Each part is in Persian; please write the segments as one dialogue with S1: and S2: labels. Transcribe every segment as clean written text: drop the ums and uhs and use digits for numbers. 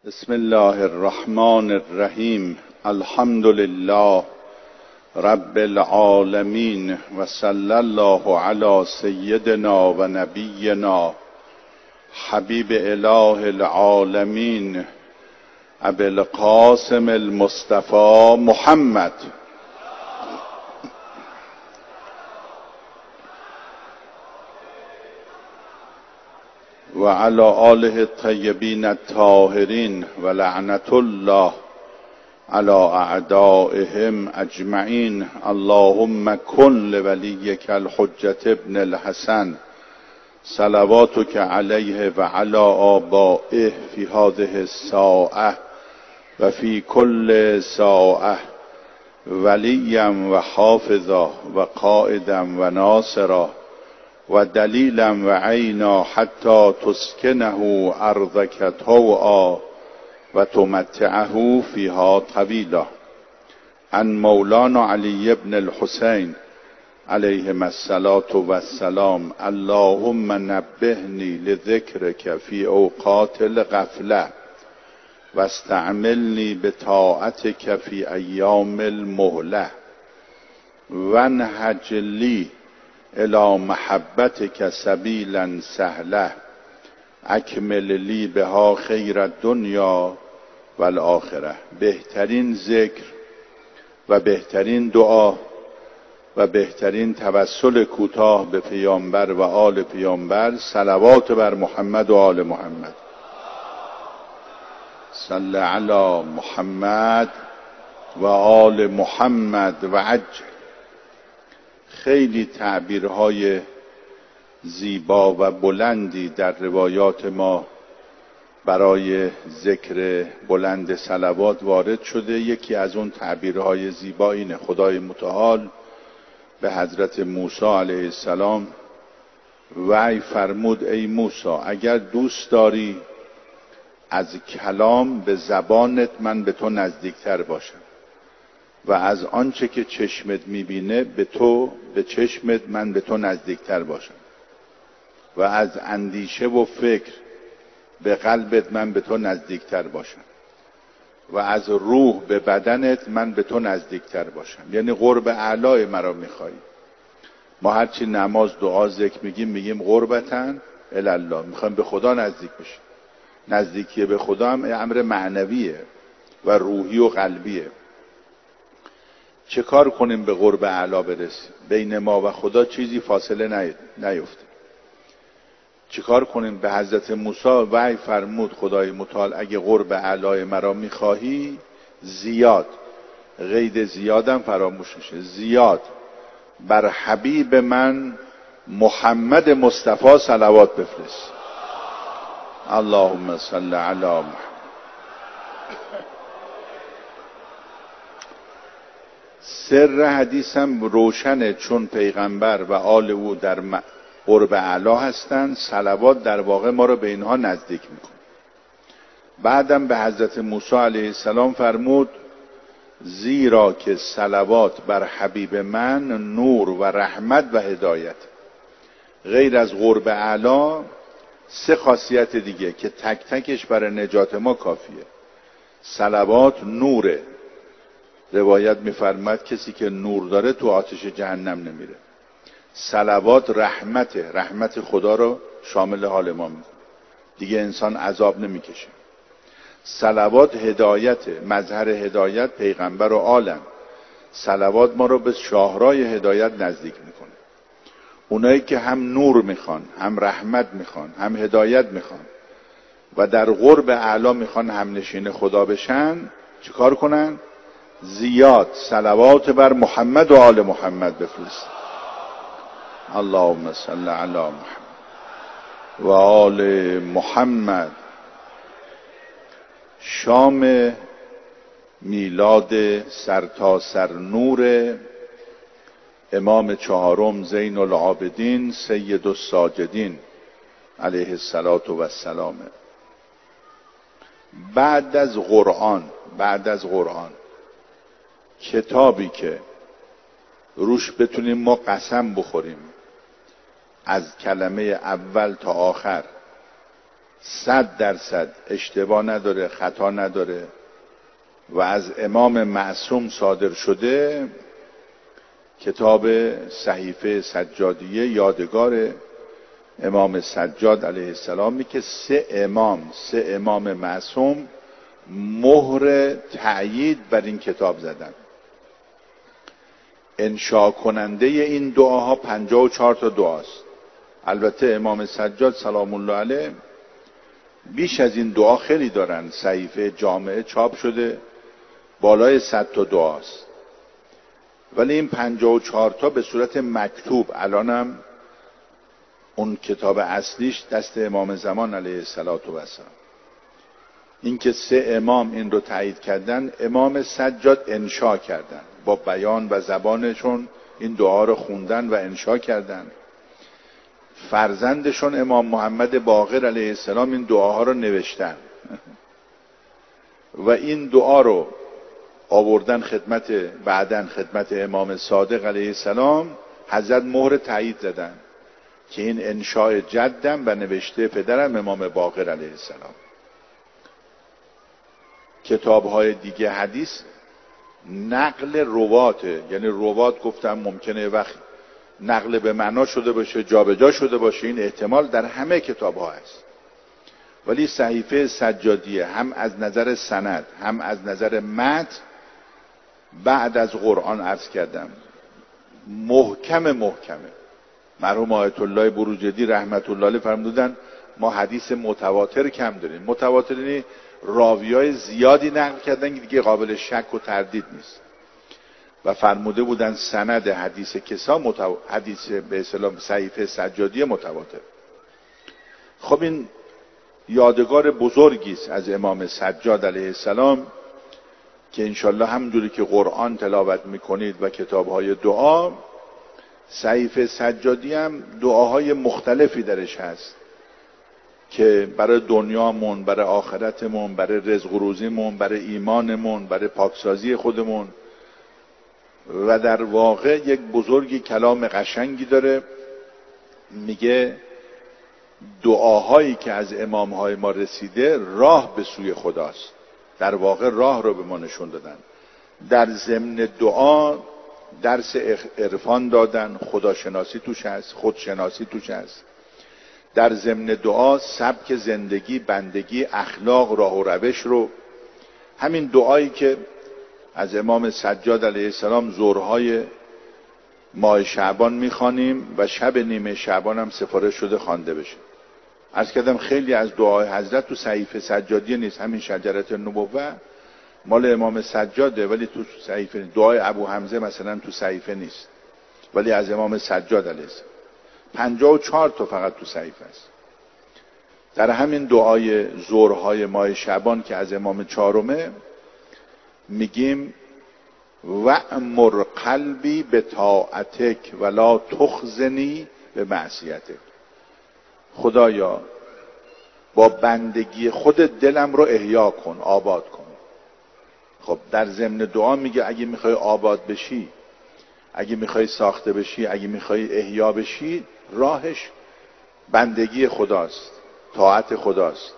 S1: بسم الله الرحمن الرحیم. الحمد لله رب العالمین و صلی الله علی سیدنا و نبینا حبیب اله العالمین ابی القاسم المصطفى محمد و علی آله الطیبین الطاهرین و لعنت الله علی اعدائهم اجمعین. اللهم کن لولیک الحجة ابن الحسن صلواتک علیه و علی آبائه فی هذه الساعة و فی کل ساعة ولیا و حافظا و قائدا و ناصرا و دلیلا و عینا حتی تسکنه ارضک طوعا و تمتعه فیها طویلا. عن مولانا علی بن الحسین علیهم الصلاة والسلام. اللهم نبهنی لذکرک فی اوقات الغفلة و استعملنی بطاعتک فی ایام المهلة وانهج لی الى محبتک سبیلا سهله اکمل لی بها خیر الدنیا و الاخره. بهترین ذکر و بهترین دعا و بهترین توسل کوتاه به پیامبر و آل پیامبر، صلوات بر محمد و آل محمد. صل علی محمد و آل محمد و عجل. خیلی تعبیرهای زیبا و بلندی در روایات ما برای ذکر بلند صلوات وارد شده. یکی از اون تعبیرهای زیبا اینه: خدای متعال به حضرت موسی علیه السلام وحی فرمود ای موسی اگر دوست داری از کلام به زبانت من به تو نزدیکتر باشم و از آنچه که چشمت میبینه به چشمت من به تو نزدیکتر باشم و از اندیشه و فکر به قلبت من به تو نزدیکتر باشم و از روح به بدنت من به تو نزدیکتر باشم. یعنی قرب اعلای مرا میخوایی. ما هرچی نماز دعا ذکر میگیم قربتن الله، میخوایم به خدا نزدیک بشیم. نزدیکی به خدا هم امر معنویه و روحی و قلبیه. چه کار کنیم به قرب اعلا برسیم؟ بین ما و خدا چیزی فاصله نیفته. چه کار کنیم؟ به حضرت موسی وحی فرمود خدای متعال اگه قرب اعلای مرا میخواهی زیاد، قید زیادم فراموش میشه، زیاد بر حبیب من محمد مصطفی صلوات بفرست. اللهم صل علی محمد. سر حدیثم روشنه، چون پیغمبر و آل او در قرب اعلا هستند، صلوات در واقع ما رو به اینها نزدیک میکنه. بعدم به حضرت موسی علیه السلام فرمود زیرا که صلوات بر حبیب من نور و رحمت و هدایت. غیر از قرب اعلا سه خاصیت دیگه که تک تکش برای نجات ما کافیه. صلوات نوره، روایت میفرماد کسی که نور داره تو آتش جهنم نمیره. صلوات رحمته، رحمت خدا رو شامل حال ما میکنه، دیگه انسان عذاب نمیکشه. صلوات هدایته، مظهر هدایت پیغمبر و آلم. صلوات ما رو به شاهرای هدایت نزدیک میکنه. اونایی که هم نور میخوان، هم رحمت میخوان، هم هدایت میخوان و در قرب اعلا میخوان هم نشین خدا بشن، چه کار کنن؟ زیاد صلوات بر محمد و آل محمد بفرست. اللهم صل علی محمد و آل محمد. شام میلاد سرتاسر نور امام چهارم زین العابدین سید الساجدین علیه السلام. بعد از قرآن کتابی که روش بتونیم ما قسم بخوریم از کلمه اول تا آخر 100% اشتباه نداره، خطا نداره و از امام معصوم صادر شده، کتاب صحیفه سجادیه یادگار امام سجاد علیه السلامی که سه امام معصوم مهر تأیید بر این کتاب زدن. انشا کننده این دعاها 54 تا دعاست. البته امام سجاد سلام الله علیه بیش از این دعا خیلی دارن، صحیفه جامعه چاپ شده بالای 100 تا دعاست، ولی این 54 تا به صورت مکتوب الانم اون کتاب اصلیش دست امام زمان علیه السلام. این که سه امام این رو تایید کردن، امام سجاد انشا کردن، با بیان و زبانشون این دعا رو خوندن و انشا کردن. فرزندشون امام محمد باقر علیه السلام این دعاها رو نوشتن و این دعا رو آوردن بعدن خدمت امام صادق علیه السلام. حضرت مهر تایید زدن که این انشاء جدم و نوشته پدرم امام باقر علیه السلام. کتاب‌های دیگه حدیث نقل رواته، یعنی روات گفتم ممکنه وقت نقل به معنا شده باشه، جابجا شده باشه، این احتمال در همه کتاب‌ها هست، ولی صحیفه سجادیه هم از نظر سند هم از نظر متن بعد از قرآن عرض کردم محکمه. مرحوم آیت الله بروجردی رحمت الله علیه فرمودن ما حدیث متواتر کم داریم. متواتر یعنی راویای زیادی نقل کردن که دیگه قابل شک و تردید نیست و فرموده بودن سند حدیث حدیث به اصطلاح صحیفه سجادیه متواتر. خب این یادگار بزرگی است از امام سجاد علیه السلام که انشالله همونجوری که قرآن تلاوت میکنید و کتابهای دعا، صحیفه سجادی هم دعاهای مختلفی درش هست که برای دنیامون، برای آخرتمون، برای رزق و روزیمون، برای ایمانمون، برای پاکسازی خودمون، و در واقع یک بزرگی کلام قشنگی داره، میگه دعاهایی که از امامهای ما رسیده راه به سوی خداست. در واقع راه رو به ما نشون دادن. در ضمن دعا درس عرفان دادن، خداشناسی توش هست، خودشناسی توش هست. در ضمن دعا سبک زندگی، بندگی، اخلاق، راه و روش رو، همین دعایی که از امام سجاد علیه السلام ظهرهای ماه شعبان میخوانیم و شب نیمه شعبان هم سفارش شده خوانده بشه. عرض کردم خیلی از دعای حضرت تو صحیفه سجادیه نیست. همین شجرت النبوه مال امام سجاده ولی تو صحیفه، دعای ابو حمزه مثلا تو صحیفه نیست ولی از امام سجاد علیه السلام. 54 تا فقط تو صحیفه است. در همین دعای ظهرهای ماه شعبان که از امام چهارمه میگیم وأمر قلبی به طاعتک ولا تخزنی به معصیتک. خدایا با بندگی خود دلم رو احیا کن، آباد کن. خب در ضمن دعا میگه اگه میخوای آباد بشی، اگه میخوای ساخته بشی، اگه میخوای احیا بشی، راهش بندگی خداست، طاعت خداست.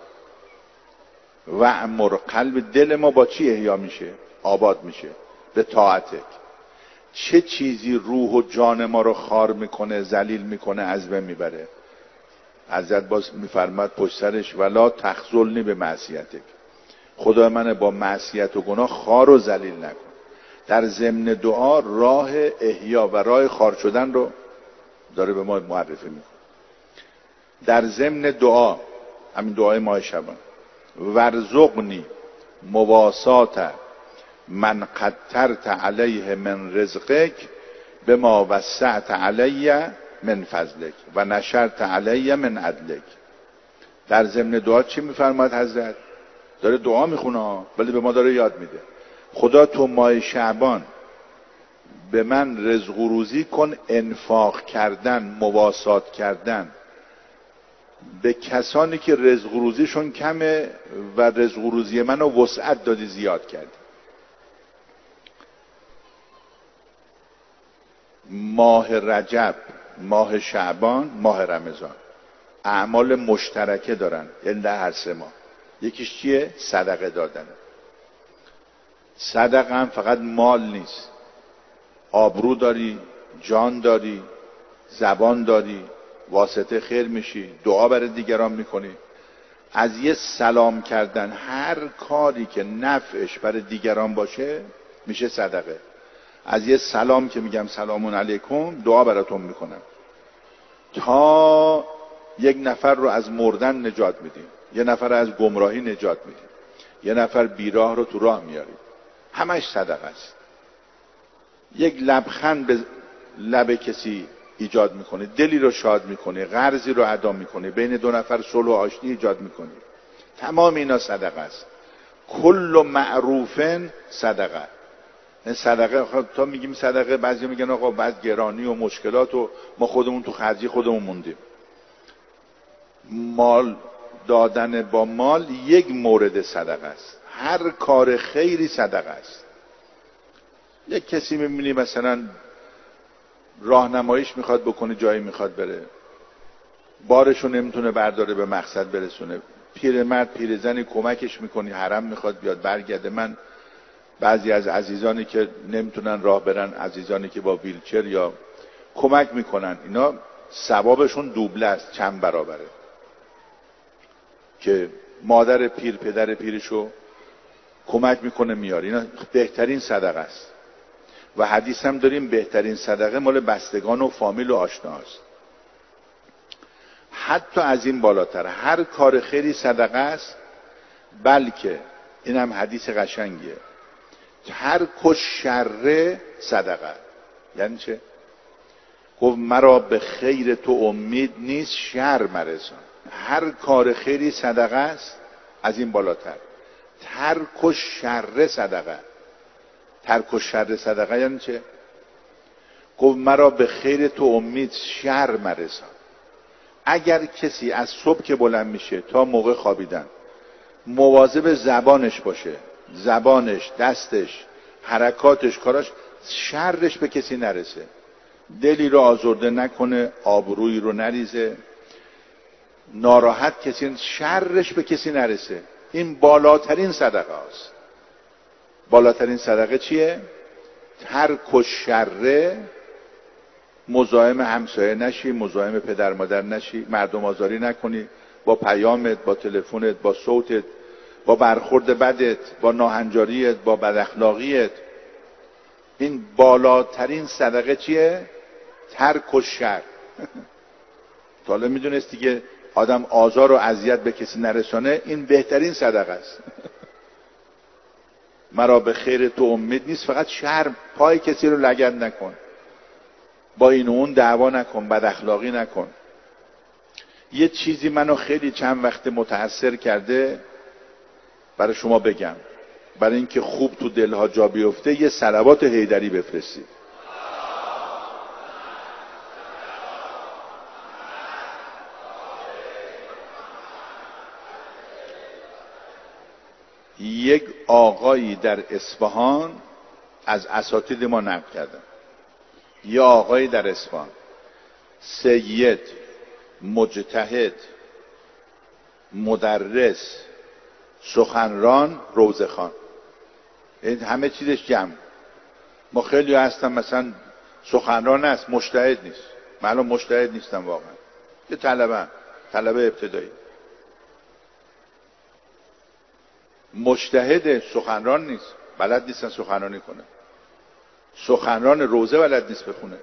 S1: وأمر قلب، دل ما با چی احیا میشه؟ آباد میشه به طاعتک. چه چیزی روح و جان ما رو خار میکنه، ذلیل میکنه، از بین میبره؟ حضرت باز میفرماد پشت سرش ولا تخذلنی به معصیتک. خدا من با معصیت و گناه خار و ذلیل نکن. در ضمن دعا راه احیا و راه خار شدن رو داره به ما معرفی میکنه. در ضمن دعا، همین دعای ماه شبان، ورزقنی مواسات من قدرت علیه من رزقک به ما وسعت علیه من فضلک و نشرت علیه من عدلک. در ضمن دعا چی میفرماد حضرت؟ داره دعا میخونه ولی به ما داره یاد میده خدا تو ماه شعبان به من رزق و روزی کن، انفاق کردن، مواسات کردن به کسانی که رزق و روزیشون کمه و رزق و روزی منو وسعت دادی، زیاد کردی. ماه رجب، ماه شعبان، ماه رمضان اعمال مشترکه دارن یعنی هر سه ما. یکیش چیه؟ صدقه دادن. صدقه هم فقط مال نیست، آبرو داری، جان داری، زبان داری، واسطه خیر میشی، دعا برای دیگران میکنی. از یه سلام کردن هر کاری که نفعش برای دیگران باشه میشه صدقه. از یه سلام که میگم سلام علیکم دعا براتون میکنم تا یک نفر رو از مردن نجات میدیم، یه نفر رو از گمراهی نجات میدیم، یه نفر بیراه رو تو راه میاریم، همش صدقه است. یک لبخند به لب کسی ایجاد میکنه، دلی رو شاد میکنه، قرضی رو ادا میکنه، بین دو نفر صلح و آشتی ایجاد میکنه. تمام اینا صدقه است. کل معروف صدقه. این صدقه تا میگیم صدقه، بعضی میگن آقا بعد گرانی و مشکلات و ما خودمون تو خرجی خودمون موندیم. مال دادن با مال یک مورد صدقه است. هر کار خیری صدقه است. یک کسی میبینی مثلا راهنماییش میخواد بکنه، جایی میخواد بره، بارشو نمیتونه برداره به مقصد برسونه، پیرمرد پیرزنی کمکش میکنی، حرم میخواد بیاد برگرده. من بعضی از عزیزانی که نمیتونن راه برن، عزیزانی که با ویلچر یا کمک میکنن، اینا ثوابشون دوبله است، چند برابره. که مادر پیر پدر پیرشو کمک میکنه میاره، اینا بهترین صدقه است. و حدیث هم داریم بهترین صدقه مال بستگان و فامیل و آشناست. حتی از این بالاتر هر کار خیری صدقه است، بلکه این هم حدیث قشنگیه، ترک الشر صدقه. یعنی چه؟ گفت مرا به خیر تو امید نیست، شر مرسان. هر کار خیری صدقه است، از این بالاتر ترک الشر صدقه. ترک الشر صدقه یعنی چه؟ گفت مرا به خیر تو امید، شر مرسان. اگر کسی از صبح که بلند میشه تا موقع خوابیدن مواظب زبانش باشه، زبانش، دستش، حرکاتش، کاراش، شرش به کسی نرسه، دلی رو آزرده نکنه، آبرویی رو نریزه، ناراحت کسی، شرش به کسی نرسه، این بالاترین صدقه است. بالاترین صدقه چیه؟ ترک الشر. مزاحم همسایه نشی، مزاحم پدر مادر نشی، مردم آزاری نکنی، با پیامت، با تلفنت، با صوتت، با برخورد بدت، با ناهنجاریت، با بداخلاقیت. این بالاترین صدقه چیه؟ ترک الشر. تا حالا میدونستی که آدم آزار و اذیت به کسی نرسانه؟ این بهترین صدقه است. مرا به خیر تو امید نیست، فقط شر پای کسی رو لگد نکن، با این و اون دعوا نکن، بد اخلاقی نکن. یه چیزی منو خیلی چند وقت متاثر کرده، برای شما بگم، برای اینکه خوب تو دلها جا بیفته یه صلوات حیدری بفرستید. یک آقایی در اصفهان از اساتید ما نقل کردن، یه آقایی در اصفهان، سید، مجتهد، مدرس، سخنران، روزخوان، این همه چیزش جمع. ما خیلی هستم مثلا سخنران است، مجتهد نیست. من الان مجتهد نیستم واقعا، یه طلبه ابتدایی. مجتهد سخنران نیست، بلد نیستن سخنرانی کنه. سخنران روزه بلد نیست بخونه.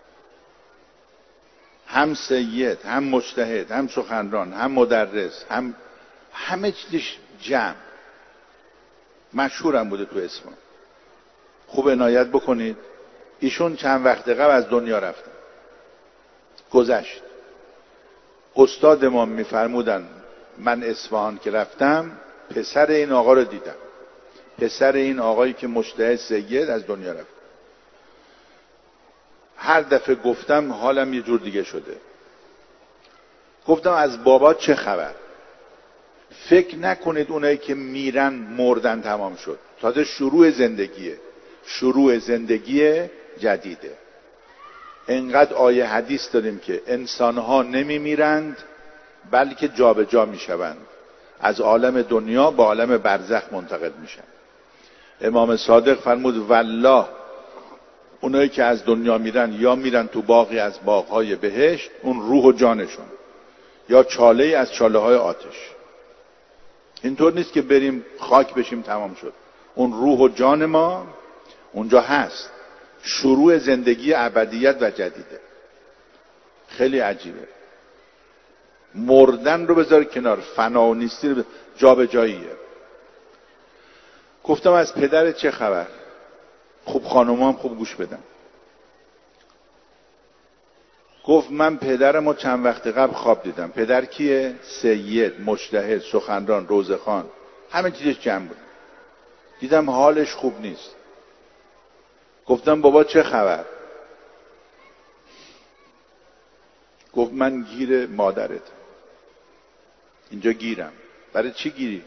S1: هم سید، هم مجتهد، هم سخنران، هم مدرس، همه چیزش جمع. مشهورم بوده تو اسم. خوب عنایت بکنید. ایشون چند وقت قبل از دنیا رفتن، گذشت. استاد ما میفرمودن من اصفهان که رفتم پسر این آقا رو دیدم، پسر این آقایی که مجتهد سید از دنیا رفت. هر دفعه گفتم حالم یه جور دیگه شده. گفتم از بابا چه خبر؟ فکر نکنید اونایی که میرن مردن تمام شد، تازه شروع زندگیه، شروع زندگی جدیده. انقدر آیه حدیث داریم که انسانها نمی میرند بلکه جابجا میشوند، از عالم دنیا به عالم برزخ منتقل میشن. امام صادق فرمود والله اونایی که از دنیا میرن یا میرن تو باغی از باغهای بهشت، اون روح و جانشون، یا چاله از چاله های آتش. اینطور نیست که بریم خاک بشیم تمام شد. اون روح و جان ما اونجا هست، شروع زندگی ابدیت و جدیده. خیلی عجیبه. مردن رو بذار کنار، فنا و نیستی رو جابجاییه. گفتم از پدر چه خبر؟ خوب خانوما هم خوب گوش بدن. گفت من پدرمو چند وقت قبل خواب دیدم. پدر کیه؟ سید، مجتهد، سخنران، روزخوان، همه چیزش جمع بود. دیدم حالش خوب نیست. گفتم بابا چه خبر؟ گفت من گیر مادرت. اینجا گیرم. برای چی گیری؟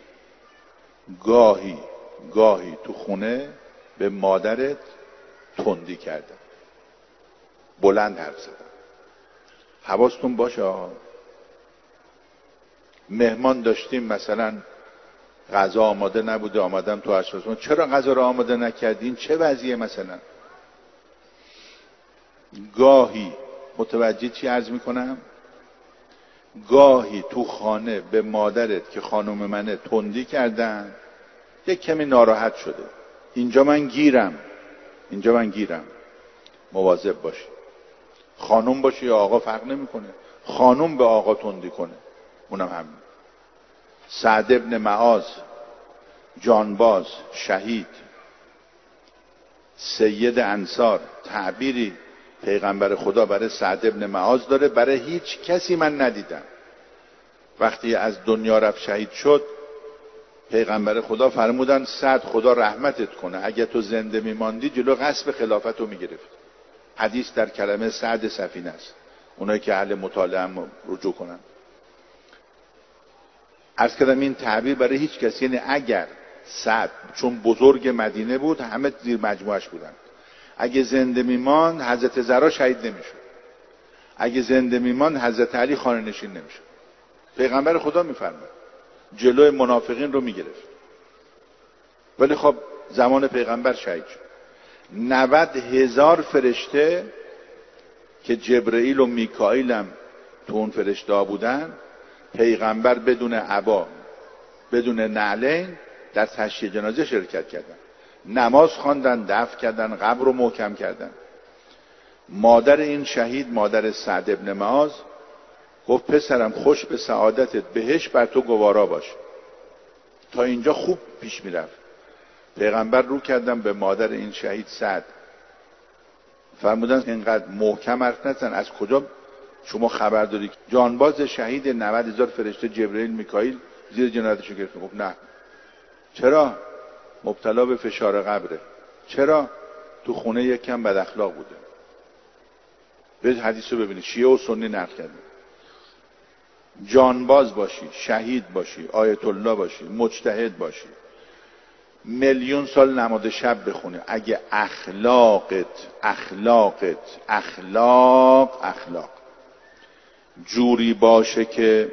S1: گاهی تو خونه به مادرت تندی کردم، بلند حرف زدم. حواستون باشه آقا. مهمان داشتیم، مثلا غذا آماده نبوده، آمدم تو آشپزخونه، چرا غذا رو آماده نکردین؟ چه وضعیه مثلا؟ گاهی متوجه چی عرض میکنم؟ گاهی تو خانه به مادرت که خانم منه تندی کردن، یک کمی ناراحت شده. اینجا من گیرم. مواظب باشی. خانم باشی یا آقا فرق نمیکنه. خانم به آقا تندی کنه، اونم همین. سعد ابن معاذ، جانباز، شهید، سید انصار، تعبیری پیغمبر خدا برای سعد ابن معاذ داره، برای هیچ کسی من ندیدم. وقتی از دنیا رفت شهید شد، پیغمبر خدا فرمودن سعد خدا رحمتت کنه، اگه تو زنده میماندی جلو غصب خلافت رو میگرفت. حدیث در کلمه سعد سفینه است، اونایی که اهل مطالعه هم رجوع کنن. عرض کردم این تعبیر برای هیچ کسی، یعنی اگر سعد چون بزرگ مدینه بود همه زیر مجموعش بودن، اگه زنده میماند حضرت زهرا شهید نمیشد، اگه زنده میماند حضرت علی خانه نشین نمیشد. پیغمبر خدا میفرماد جلوی منافقین رو میگرفت. ولی خب زمان پیغمبر شهید شد. 90,000 فرشته که جبرئیل و میکائیل هم تو اون فرشته ها بودن، پیغمبر بدون عبا بدون نعلین در تشییع جنازه شرکت کردن، نماز خواندن، دفن کردن، قبر رو محکم کردن. مادر این شهید، مادر سعد ابن معاذ، گفت پسرم خوش به سعادتت، بهش بر تو گوارا باش. تا اینجا خوب پیش میرفت. پیغمبر رو کردن به مادر این شهید سعد، فرمودن اینقدر محکم حرف نزن، از کجا شما خبر داری؟ جانباز شهید 90,000 فرشته جبرئیل میکائیل زیر جنازه‌شو گرفتن. گفت نه. چرا؟ مبتلا به فشار قبره. چرا؟ تو خونه یک کم بد اخلاق بوده. به حدیث رو ببینید، شیعه و سنی نقل کرده. جانباز باشی، شهید باشی، آیت الله باشی، مجتهد باشی، میلیون سال نماز شب بخونه، اگه اخلاق جوری باشه که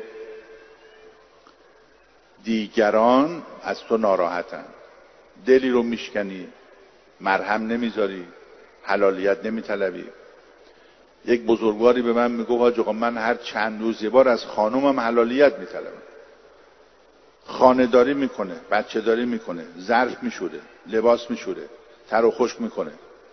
S1: دیگران از تو ناراحتن، دلی رو میشکنی، مرهم نمیذاری، حلالیت نمیطلبی. یک بزرگواری به من میگفت حاج آقا من هر چند روز یه بار از خانومم حلالیت میطلبم. خانه‌داری میکنه، بچه داری میکنه، ظرف میشوره، لباس میشوره، تر و خشک میکنه،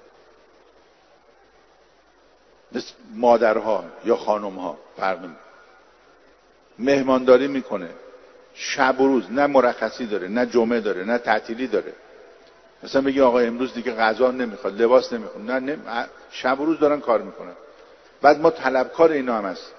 S1: مثل مادرها یا خانمها فرق نمیکنه. مهمانداری میکنه، شب و روز، نه مرخصی داره، نه جمعه داره، نه تعطیلی داره. مثلا بگی آقا امروز دیگه غذا نمیخواد، لباس نمیخواد، نه شب و روز دارن کار میکنن. بعد ما طلبکار اینا هم هست.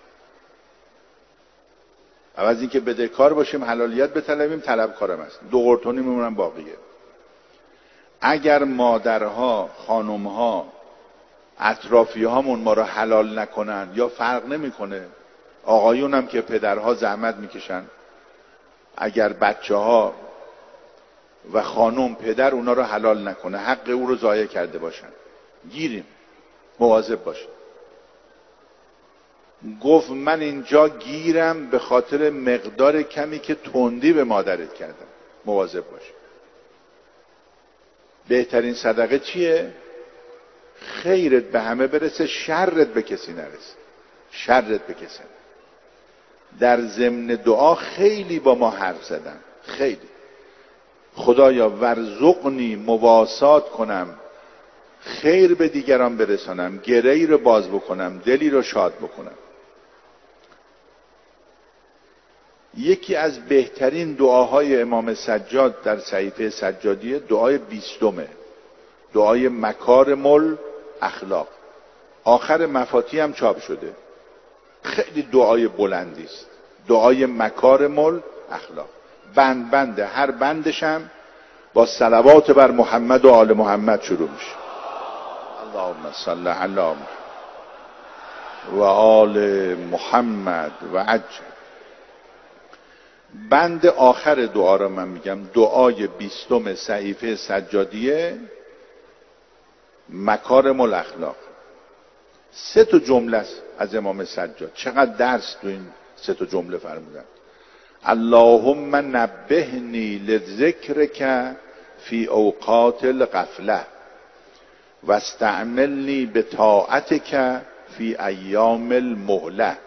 S1: عوض اینکه بدهکار باشیم حلالیت بطلبیم، طلبکارم هست. دو قرتونی میمونن باقیه. اگر مادرها، خانمها، اطرافیهامون ما رو حلال نکنن یا فرق نمیکنه، آقایون هم که پدرها زحمت میکشن، اگر بچه ها و خانم پدر اونا رو حلال نکنه، حق او رو ضایع کرده باشن، گیریم. مواظب باشیم. گفت من اینجا گیرم به خاطر مقدار کمی که تندی به مادرت کردم، مواظب باش. بهترین صدقه چیه؟ خیرت به همه برسه، شرت به کسی نرسه. شرت به کسی. در ضمن دعا خیلی با ما حرف زدن، خیلی. خدایا ورزقنی مواسات کنم، خیر به دیگران برسانم، گره‌ای رو باز بکنم، دلی رو شاد بکنم. یکی از بهترین دعاهای امام سجاد در صحیفه سجادیه دعای 20، دعای مکارم الاخلاق. آخر مفاتی هم چاپ شده. خیلی دعای بلندی است. دعای مکارم الاخلاق. بند هر بندش هم با صلوات بر محمد و آل محمد شروع میشه. اللهم صل علی محمد و آل محمد و عجل. بند آخر دعا رو من میگم، دعای 20 صحیفه سجادیه مکارم الاخلاق. 3 جمله است از امام سجاد. چقدر درس تو این 3 جمله فرمودن. اللهم نبهنی لذکرک فی اوقات الغفله و استعملنی بطاعتک فی ایام المهله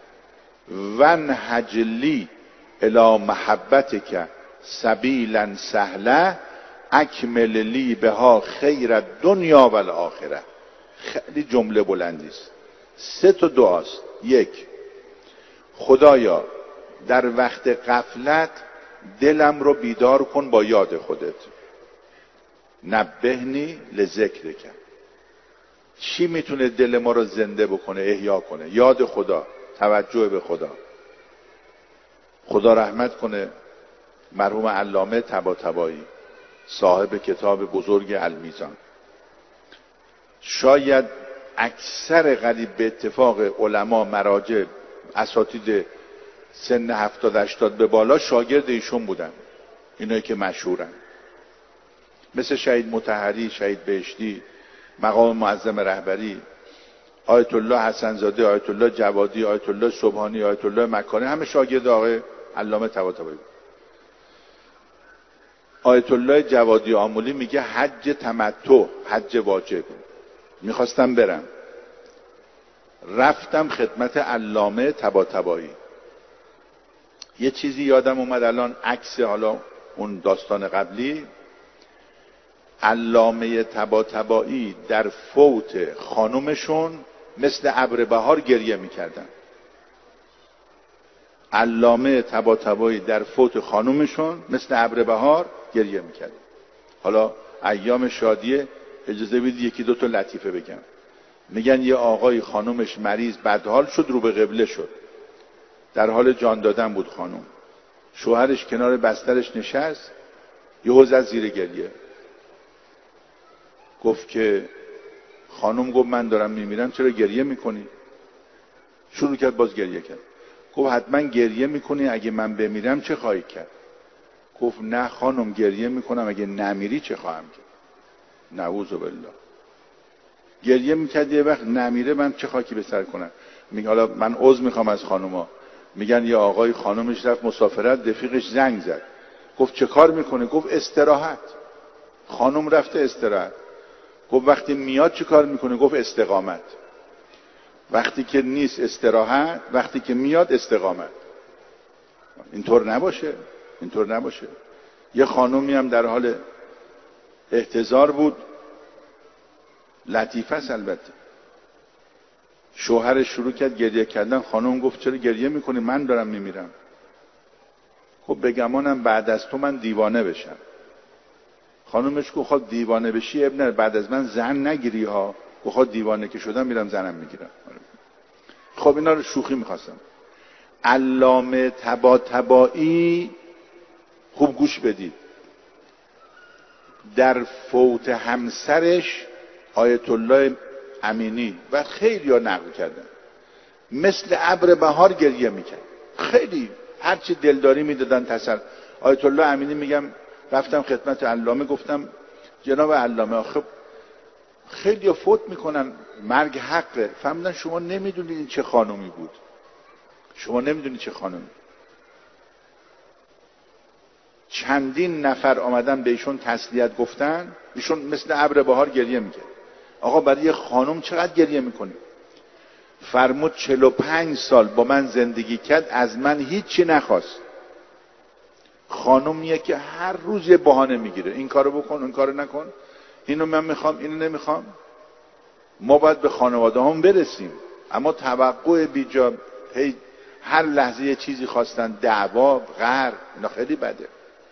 S1: وانهج لی الی محبتک سبیلا سهله اکمل لی بها خیر الدنیا و الاخره. خیلی جمله بلندی است. 3 دعاست. 1، خدایا در وقت غفلت دلم رو بیدار کن با یاد خودت. نبهنی لذکرک. چی میتونه دل ما رو زنده بکنه، احیا کنه؟ یاد خدا، توجه به خدا. خدا رحمت کنه مرحوم علامه طباطبایی صاحب کتاب بزرگ المیزان. شاید اکثر قریب به اتفاق علما، مراجع، اساتید سن 70-80 به بالا شاگرد ایشون بودن، اینایی که مشهورن، مثل شهید مطهری، شهید بهشتی، مقام معظم رهبری، آیت الله حسن‌زاده، آیت الله جوادی، آیت الله سبحانی، آیت الله مکانی، همه شاگرد آقای علامه طباطبایی. آیت الله جوادی آمولی میگه حج تمتع، حج واجب. میخواستم برم، رفتم خدمت علامه طباطبایی. یه چیزی یادم اومد الان، عکس حالا اون داستان قبلی. علامه طباطبایی در فوت خانومشون مثل ابر بهار گریه میکردن. علامه طباطبایی در فوت خانومشون مثل ابر بهار گریه میکردن. حالا ایام شادیه، اجازه بدید 1-2 لطیفه بگم. میگن یه آقای خانومش مریض بدحال شد، رو به قبله شد، در حال جان دادن بود خانوم. شوهرش کنار بسترش نشست، یهو زد زیر گریه. گفت که خانوم گفت من دارم میمیرم، چرا گریه میکنی؟ شروع کرد باز گریه کرد. گفت حتما گریه میکنی اگه من بمیرم چه خواهی کرد؟ گفت نه خانم، گریه میکنم اگه نمیری چه خواهم کرد. نعوذ بالله. گریه میکرد یه وقت نمیره من چه خاکی به سر کنم. میگه حالا من عذر میخوام از خانوما. میگن یه آقای خانومش رفت مسافرت، رفیقش زنگ زد. گفت چه کار میکنه؟ گفت استراحت. خانوم رفته استراحت. گفت وقتی میاد چه کار میکنه؟ گفت استقامت. وقتی که نیست استراحت، وقتی که میاد استقامت. اینطور نباشه، اینطور نباشه. یه خانومی هم در حال احتضار بود، لطیفه است البته. شوهرش شروع کرد گریه کردن. خانم گفت چرا گریه میکنی؟ من دارم میمیرم. خب بگمانم بعد از تو من دیوانه بشم. خانومش گفت خب دیوانه بشی اب نه، بعد از من زن نگیری ها. گفت خب دیوانه که شدم میرم زنم میگیرم. خب اینا رو شوخی میخواستم. علامه طباطبایی خوب گوش بدید، در فوت همسرش آیت الله امینی و خیلی ها نقل کردن مثل ابر بهار گریه میکرد. خیلی هرچی دلداری میدادن تسل. آیت الله امینی میگم رفتم خدمت علامه، گفتم جناب علامه آخه خیلی فوت میکنن، مرگ حقه. فهمیدن شما نمیدونید این چه خانومی بود، شما نمیدونید چه خانومی. چندین نفر آمدن به ایشون تسلیت گفتن، ایشون مثل ابر بهار گریه میکرد. آقا برای یه خانم چقدر گریه میکنی؟ فرمود 45 سال با من زندگی کرد، از من هیچی نخواست. خانومیه که هر روز یه بهانه میگیره، این کارو بکن، اون کارو نکن، اینو من میخوام، اینو نمیخوام. ما باید به خانواده هم برسیم، اما توقع بیجا، هی هر لحظه یه چیزی خواستن، دعوا، قهر، اینا خیلی بده.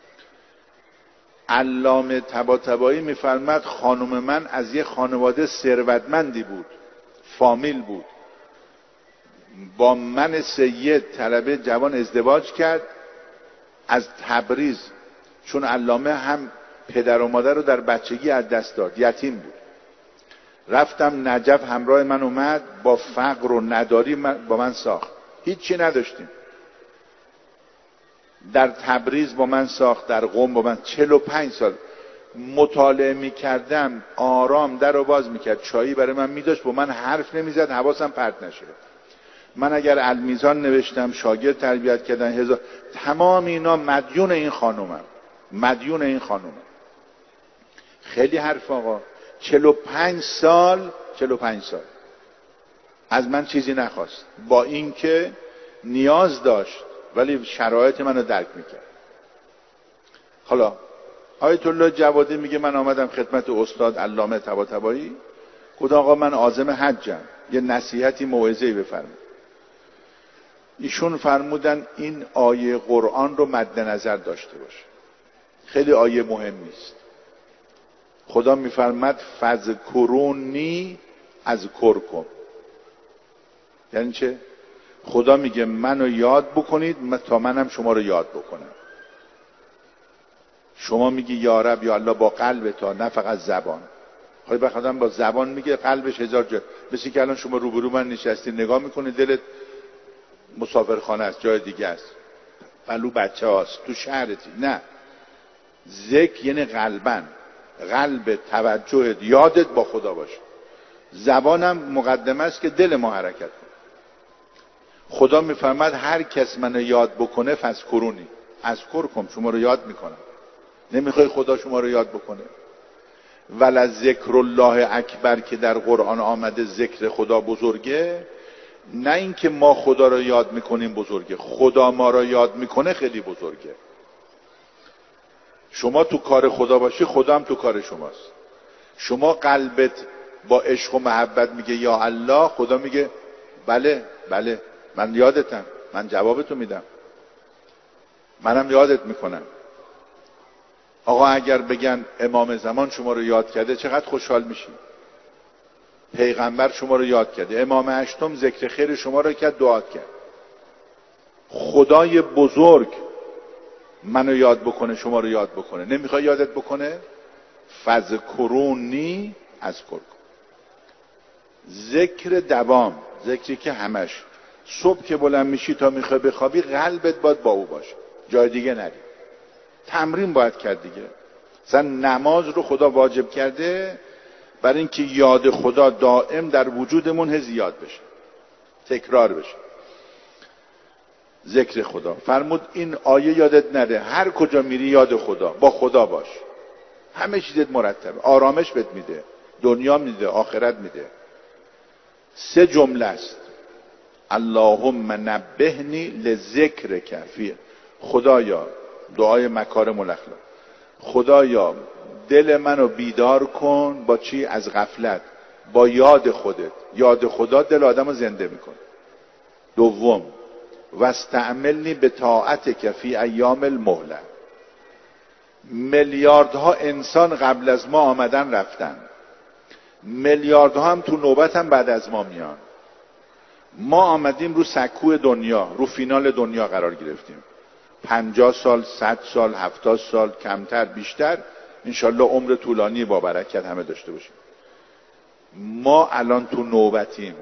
S1: علامه طباطبایی میفرماد خانم من از یه خانواده ثروتمندی بود، فامیل بود، با من سید طلبه جوان ازدواج کرد، از تبریز، چون علامه هم پدر و مادر رو در بچگی از دست داد، یتیم بود. رفتم نجف، همراه من اومد، با فقر و نداری با من ساخت، هیچی نداشتیم. در تبریز با من ساخت، در قم با من. 45 سال مطالعه میکردم، آرام در رو باز میکرد، چایی برای من میداشت، با من حرف نمیزد، حواسم پرت نشه. من اگر المیزان نوشتم، شاگرد تربیت کردن، هزار، تمام اینا مدیون این خانومم، مدیون این خانومم. خیلی حرف آقا. 45 سال از من چیزی نخواست، با اینکه نیاز داشت ولی شرایط منو درک میکرد. حالا آیت الله جوادی میگه من آمدم خدمت استاد علامه طباطبایی، گفت آقا من عازم حجم، یه نصیحتی موعظه‌ای بفرمایید. ایشون فرمودن این آیه قرآن رو مد نظر داشته باشه، خیلی آیه مهمی است. خدا میفرماد فذکرونی اذکرکم. یعنی چه؟ خدا میگه منو یاد بکنید تا منم شما رو یاد بکنم. شما میگی یا رب یا الله با قلب تا، نه فقط زبان. خواهی بخوادم با زبان میگه، قلبش هزار جا. مثل که الان شما روبرو من نشستی، نگاه میکنی، دلت مسافرخانه است، جای دیگه است، پلو بچه هاست، تو شهرتی. نه، ذکر یعنی قلبن، قلب، توجه، یادت با خدا باشه. زبانم مقدمه است که دل ما حرکت کنه. خدا میفرماد هر کس منو یاد بکنه فذکرونی اذکرکم، شما رو یاد میکنم. نمیخوای خدا شما رو یاد بکنه؟ ولذکر الله اکبر که در قرآن آمده ذکر خدا بزرگه، نه اینکه ما خدا رو یاد میکنیم بزرگه، خدا ما رو یاد میکنه خیلی بزرگه. شما تو کار خدا باشی، خدا هم تو کار شماست. شما قلبت با عشق و محبت میگه یا الله، خدا میگه بله بله من یادتم، من جوابتو میدم، منم یادت میکنم. آقا اگر بگن امام زمان شما رو یاد کرده چقدر خوشحال میشی. پیغمبر شما رو یاد کرده، امام هشتم ذکر خیر شما رو کرد، دعا کرد. خدای بزرگ منو یاد بکنه، شما رو یاد بکنه، نمیخوای یادت بکنه؟ فذکرونی اذکرکم. ذکر دوام، ذکری که همش صبح که بلند میشی تا میخوای بخوابی، قلبت باید با او باشه، جای دیگه نری. تمرین باید کرد دیگه. مثلا نماز رو خدا واجب کرده برای اینکه یاد خدا دائم در وجودمون زیاد بشه، تکرار بشه. ذکر خدا فرمود این آیه یادت نره، هر کجا میری یاد خدا، با خدا باش، همه چیزت مرتبه، آرامش بهت میده، دنیا میده، آخرت میده. 3 جمله است. اللهم نبهنی لذکرک فی، خدایا، دعای مکارم الاخلاق، خدایا دل منو بیدار کن با چی؟ از غفلت، با یاد خودت. یاد خدا دل آدمو زنده میکنه. دوم واستعملنی به طاعتک فی ایام المهله. میلیاردها انسان قبل از ما آمدن رفتن، میلیاردها هم تو نوبت هم بعد از ما میان. ما آمدیم رو سکو دنیا، رو فینال دنیا قرار گرفتیم. 50 سال، 100 سال، 70 سال، کمتر بیشتر، انشالله عمر طولانی با برکت همه داشته باشیم. ما الان تو نوبتیم.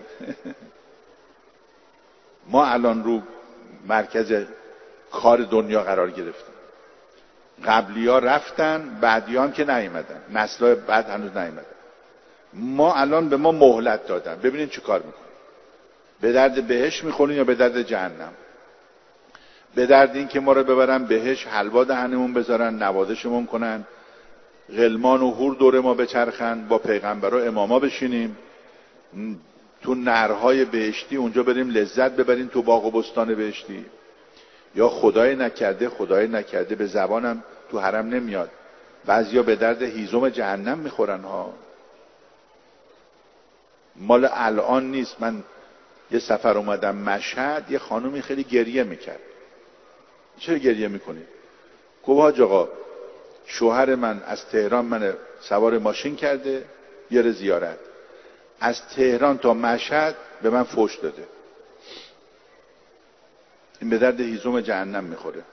S1: ما الان رو مرکز کار دنیا قرار گرفتیم. قبلی ها رفتن، بعدی ها هم که نیومدن، نسل‌های بعد هنوز نیومدن. ما الان به ما مهلت دادن، ببینید چی کار میکنن. به درد بهشت میخورین یا به درد جهنم؟ به درد این که ما رو ببرن بهشت، حلوا دهنمون بذارن، نوازشمون کنن، غلمان و حور دور ما بچرخن، با پیغمبر و اماما بشینیم تو نهرهای بهشتی، اونجا بریم لذت ببریم تو باغ و بستان بهشتی؟ یا خدای نکرده به زبانم تو حرم نمیاد، بعضیا به درد هیزم جهنم میخورن ها. مال الان نیست. من یه سفر اومدم مشهد، یه خانومی خیلی گریه میکرد. چرا گریه میکنی؟ گفت حاج آقا شوهر من از تهران من سوار ماشین کرده بیاره زیارت، از تهران تا مشهد به من فحش داده، این به درد هیزم جهنم میخوره.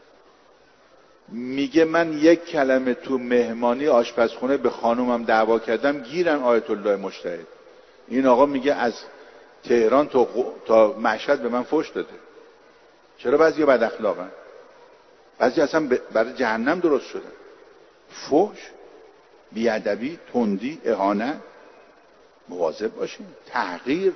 S1: میگه من یک کلمه تو مهمانی آشپزخونه به خانومم دعوا کردم گیرن آیت الله مجتهد. این آقا میگه از تهران تا مشهد به من فحش داده. چرا بعضیا بد اخلاقن؟ بعضی اصلا برای جهنم درست شدن. فحش، بیادبی، تندی، اهانت. مواظب باشین. تحقیر.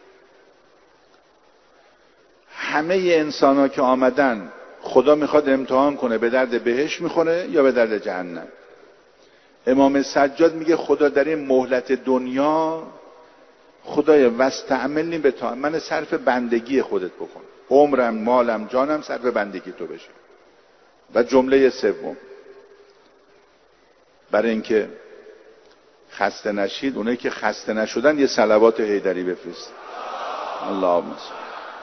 S1: همه انسان ها که آمدن خدا میخواد امتحان کنه به درد بهشت میخوره یا به درد جهنم. امام سجاد میگه خدا در این مهلت دنیا، خدای واستعملنی به طاعت، من صرف بندگی خودت بکن، عمرم مالم جانم صرف بندگی تو بشه. و جمله سوم، برای اینکه خسته نشید، اونایی که خسته نشدن یه صلوات حیدری بفرست. اللهم صل.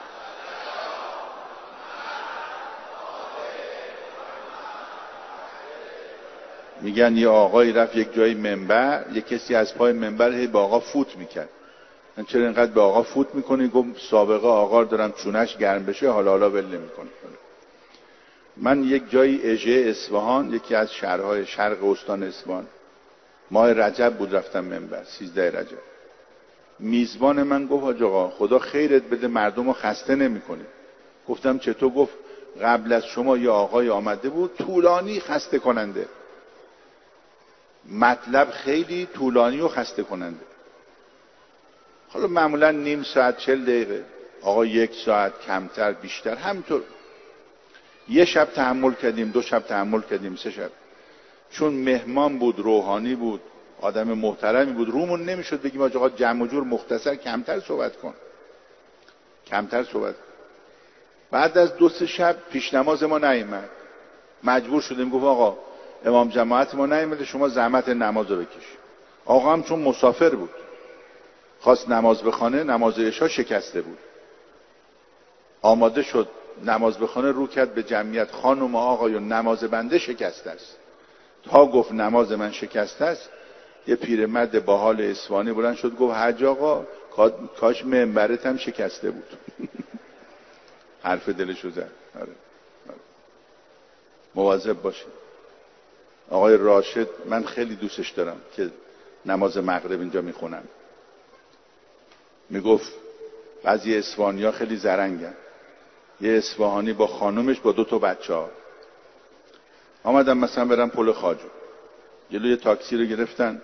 S1: میگن یه آقایی رفت یک جای منبر، یه کسی از پای منبر هی به آقا فوت میکرد. من چرا اینقدر به آقا فوت میکنی؟ گفت سابقه آقا رو دارم چونش گرم بشه، حالا ول نمیکنه. من یک جایی اژه اصفهان، یکی از شهرهای شرق استان اصفهان، ماه رجب بود، رفتم منبر 13 رجب. میزبان من گفت حاج آقا خدا خیرت بده مردم رو خسته نمیکنی. گفتم چطور؟ گفت قبل از شما یه آقای آمده بود طولانی خسته کننده، مطلب خیلی طولانی و خسته کننده. حالا معمولا نیم ساعت 40 دقیقه، آقا 1 ساعت، کمتر بیشتر، همینطور. یه شب تحمل کردیم، 2 شب تحمل کردیم، 3 شب. چون مهمان بود، روحانی بود، آدم محترمی بود، رومون نمیشد بگیم آقا جمع و جور مختصر کمتر صحبت کن، کمتر صحبت. بعد از 2-3 شب پیش نماز ما نیامد، مجبور شدیم گفت آقا امام جماعت ما نیامده، شما زحمت نماز رو بکش. آقا هم چون مسافر بود خواست نماز بخونه، نماز عشا شکسته بود، آماده شد نماز بخونه، رو کرد به جمعیت خانم و آقایون نماز بنده شکسته است. تا گفت نماز من شکسته است، یه پیرمرد با حال اصفهانی بلند شد گفت حاج آقا کاش منبرت هم شکسته بود. حرف دلشو زد. مواظب باشید. آقای راشد من خیلی دوستش دارم که نماز مغرب اینجا میخونن. میگفت بعضی اصفهانی ها خیلی زرنگن. یه اصفهانی با خانومش با 2 بچه ها آمدن مثلا برن پل خواجو، جلوی تاکسی رو گرفتن،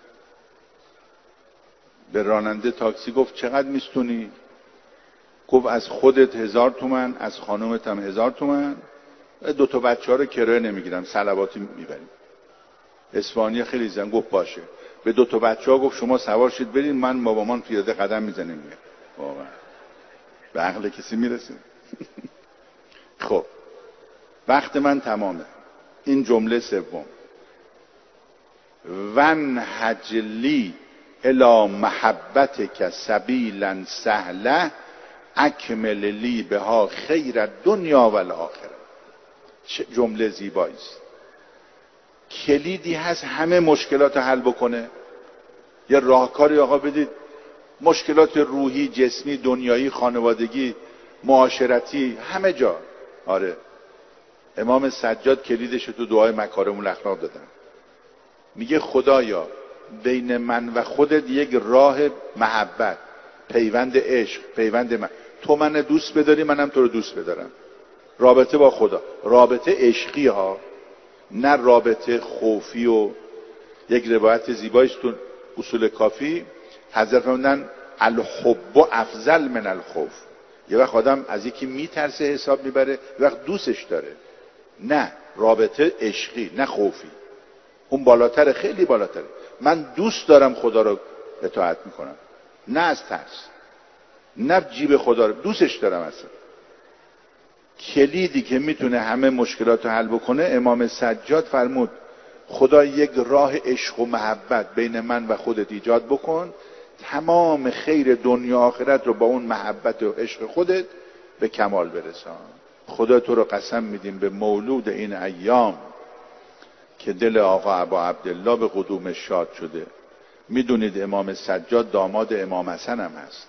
S1: به راننده تاکسی گفت چقدر میستونی؟ گفت از خودت 1000 تومن، از خانومت هم 1000 تومن، 2 بچه ها رو کرایه نمیگیرم، صلواتی میبریم. اصفهانی خیلی زن گفت باشه. به 2 بچه ها گفت شما سوار شید برید، من با مامان پیاده قدم میزنیم میاد. واقعا به عقل کسی میرسه؟ خب وقت من تمامه. این جمله سوم، ونهج لی الی محبتک سبیلا سهله اکمل لی بها خیر الدنیا و الاخره. چه جمله زیبایی است. کلیدی هست همه مشکلات حل بکنه. یه راهکاری آقا بدید، مشکلات روحی، جسمی، دنیایی، خانوادگی، معاشرتی، همه جا. آره امام سجاد کلیدش تو دعای مکارم الاخلاق دادن. میگه خدایا بین من و خودت یک راه محبت، پیوند عشق، پیوند من، تو من دوست بداری منم تو رو دوست بدارم. رابطه با خدا، رابطه عشقی ها، نه رابطه خوفی. و یک روایت زیباییست تو اصول کافی حضرت فرمودن الحب افضل من الخوف. یه وقت آدم از یکی میترسه حساب میبره، یه وقت دوستش داره. نه، رابطه عشقی نه خوفی، اون بالاتره، خیلی بالاتره. من دوست دارم خدا رو اطاعت میکنم، نه از ترس، نه جیب خدا رو دوستش دارم. اصلا کلیدی که میتونه همه مشکلات رو حل بکنه، امام سجاد فرمود خدا یک راه عشق و محبت بین من و خودت ایجاد بکن، تمام خیر دنیا آخرت رو با اون محبت و عشق خودت به کمال برسان. خدا تو رو قسم میدیم به مولود این ایام که دل آقا ابا عبدالله به قدومش شاد شده. میدونید امام سجاد داماد امام حسن هم هست،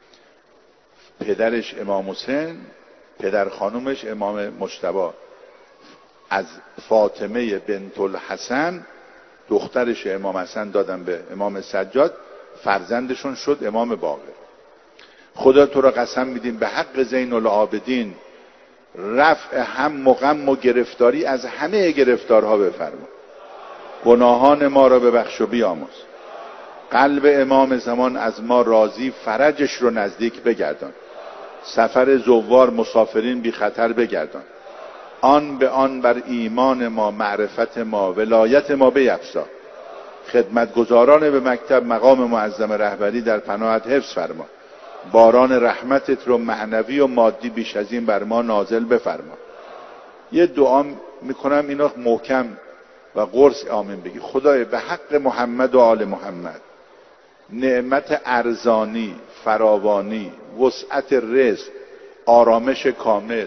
S1: پدرش امام حسین، پدر خانومش امام مجتبی. از فاطمه بنت الحسن دخترش امام حسن دادن به امام سجاد، فرزندشون شد امام باقر. خدا تو را قسم میدیم به حق زین العابدین رفع هم و غم و گرفتاری از همه گرفتارها بفرما، گناهان ما را ببخش و بیامرز، قلب امام زمان از ما راضی فرجش رو نزدیک بگردان، سفر زوار مسافرین بی خطر بگردان، آن به آن بر ایمان ما معرفت ما ولایت ما بیفزا، خدمتگزاران به مکتب مقام معظم رهبری در پناهت حفظ فرما، باران رحمتت رو معنوی و مادی بیش از این بر ما نازل بفرما. یه دعا میکنم اینا محکم و قرص آمین بگی. خدای به حق محمد و آل محمد نعمت ارزانی، فراوانی، وسعت رزق، آرامش کامل،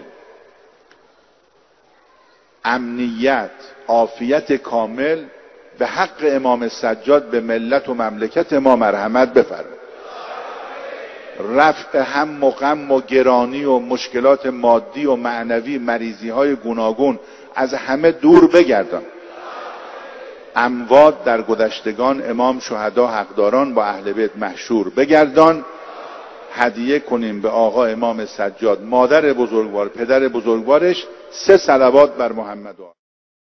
S1: امنیت، عافیت کامل به حق امام سجاد به ملت و مملکت ما مرحمت بفرما. رفع هم و غم و گرانی و مشکلات مادی و معنوی، مریضی های گوناگون از همه دور بگردان. اموات در گذشتگان امام شهدا حقداران با اهل بیت محشور بگردان. هدیه کنیم به آقا امام سجاد، مادر بزرگوار، پدر بزرگوارش 3 صلوات بر محمد.